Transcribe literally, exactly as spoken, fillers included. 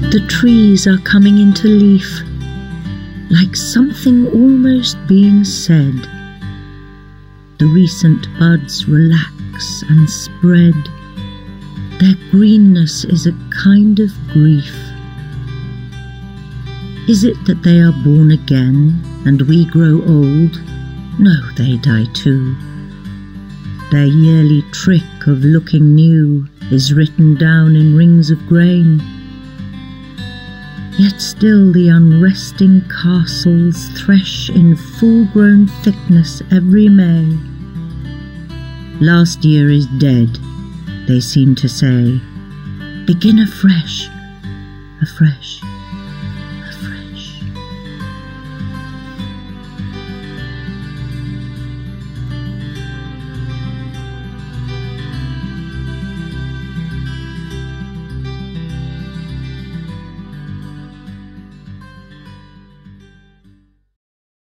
The trees are coming into leaf, like something almost being said. The recent buds relax and spread. Their greenness is a kind of grief. Is it that they are born again and we grow old? No, they die too. Their yearly trick of looking new is written down in rings of grain. Yet still the unresting castles thresh in full-grown thickness every May. Last year is dead, they seem to say. Begin afresh, afresh.